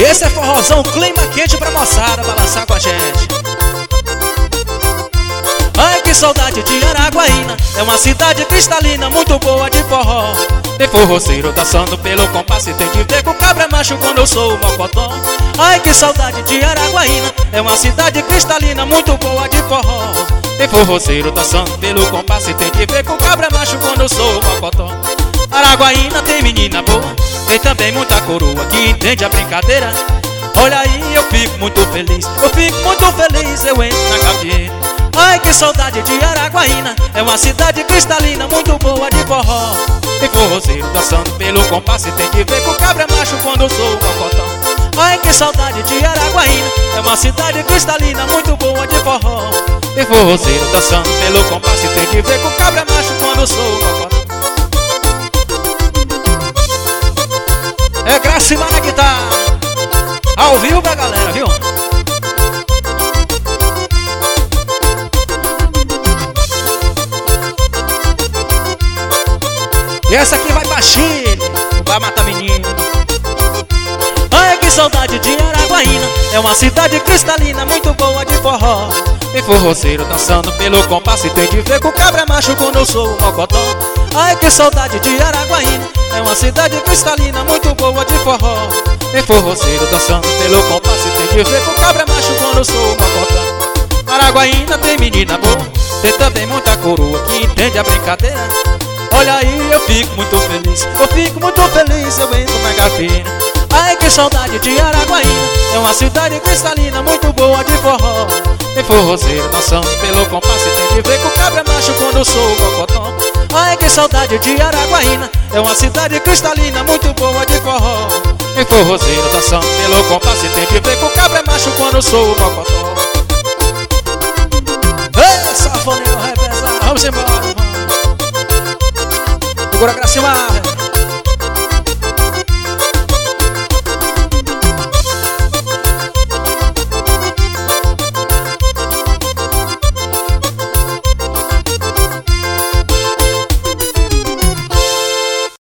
Esse é forrozão, clima quente pra moçada balançar com a gente. Ai, que saudade de Araguaína, é uma cidade cristalina, muito boa de forró. Tem forroceiro dançando pelo compasso e tem que ver com o cabra macho quando eu sou o mocotó. Ai, que saudade de Araguaína, é uma cidade cristalina, muito boa de forró. Tem forroceiro dançando pelo compasso e tem que ver com o cabra macho quando eu sou o mocotó. Araguaína tem menina boa, tem também muita coroa que entende a brincadeira. Olha aí, eu fico muito feliz, eu entro na gaveta. Ai, que saudade de Araguaína, é uma cidade cristalina, muito boa de forró. Tem forroceiro dançando pelo compasso e tem que ver com o cabra macho quando eu sou o mocotó. Ai, que saudade de Araguaína, é uma cidade cristalina, muito boa de forró. Tem forroceiro dançando pelo compasso e tem que ver com o cabra macho quando eu sou o mocotó. É Gracimar na guitarra, ao vivo pra galera, viu? E essa aqui vai pra Chile, vai matar menino. Ai, que saudade de Araguaína, é uma cidade cristalina, muito boa de forró. Tem forroceiro dançando pelo compasso e tem que ver com o cabra macho quando eu sou o mocotó. Ai, que saudade de Araguaína, é uma cidade cristalina, muito boa de forró. Tem forroceiro dançando pelo compasso e tem que ver com o cabra macho quando eu sou o mocotó. Araguaína tem menina boa, tem também muita coroa que entende a brincadeira. Olha aí, eu fico muito feliz, eu entro na gaveta. Ai, que saudade de Araguaína, é uma cidade cristalina, muito boa de forró. Tem forroceiro dançando pelo compasso e tem que ver com o cabra macho quando eu sou o mocotó. Ai, que saudade de Araguaína, é uma cidade cristalina, muito boa de forró. Tem forroceiro dançando pelo compasso e tem que ver com o cabra macho quando eu sou o mocotó. Ei, safoneiro revezar, vamos embora, mano. Segura Gracimar.